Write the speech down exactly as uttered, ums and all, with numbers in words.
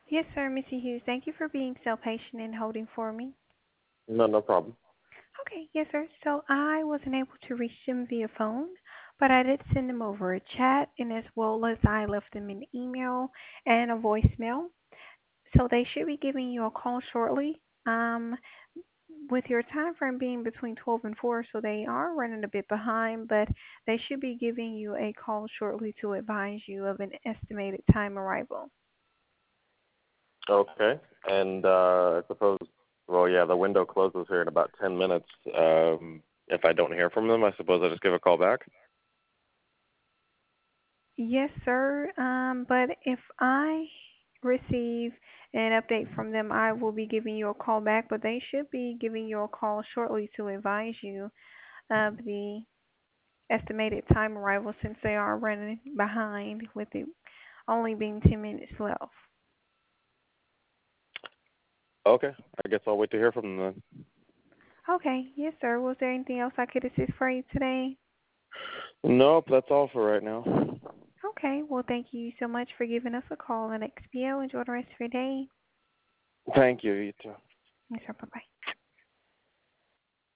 Yes, sir, Missy Hughes. Thank you for being so patient and holding for me. No, no problem. Okay, yes, sir. So I wasn't able to reach them via phone, but I did send them over a chat, and as well as I left them an email and a voicemail. So they should be giving you a call shortly. Um, with your time frame being between twelve and four, so they are running a bit behind, but they should be giving you a call shortly to advise you of an estimated time arrival. Okay. And uh, I suppose, well, yeah, the window closes here in about ten minutes. Um, if I don't hear from them, I suppose I just give a call back. Yes, sir. Um, but if I receive an update from them, I will be giving you a call back, but they should be giving you a call shortly to advise you of the estimated time arrival since they are running behind with it only being ten minutes left. Okay. I guess I'll wait to hear from them then. Okay, yes, sir. Was there anything else I could assist for you today? Nope, that's all for right now. Okay, well, thank you so much for giving us a call on X P O. Enjoy the rest of your day. Thank you. You too. Yes, sir. Bye bye.